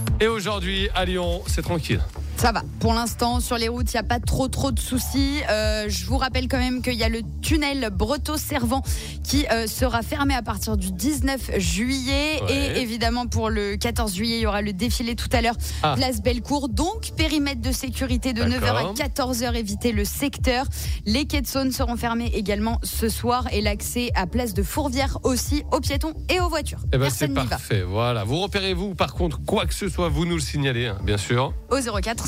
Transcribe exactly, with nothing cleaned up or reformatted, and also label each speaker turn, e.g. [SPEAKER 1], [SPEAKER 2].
[SPEAKER 1] Et aujourd'hui, à Lyon, c'est tranquille.
[SPEAKER 2] Ça va. Pour l'instant, sur les routes, il n'y a pas trop trop de soucis. Euh, je vous rappelle quand même qu'il y a le tunnel Breteau-Servant qui euh, sera fermé à partir du dix-neuf juillet.
[SPEAKER 1] Ouais.
[SPEAKER 2] Et évidemment, pour le quatorze juillet, il y aura le défilé tout à l'heure,
[SPEAKER 1] Ah.
[SPEAKER 2] place Bellecour. Donc, périmètre de sécurité de neuf heures à quatorze heures, évitez le secteur. Les quais de Saône seront fermés également ce soir. Et l'accès à place de Fourvière aussi aux piétons et aux voitures.
[SPEAKER 1] Eh ben, c'est
[SPEAKER 2] Personne n'y va.
[SPEAKER 1] parfait. Voilà. Vous repérez-vous, par contre, quoi que ce soit, vous nous le signalez, hein, bien sûr.
[SPEAKER 2] Au zéro quatre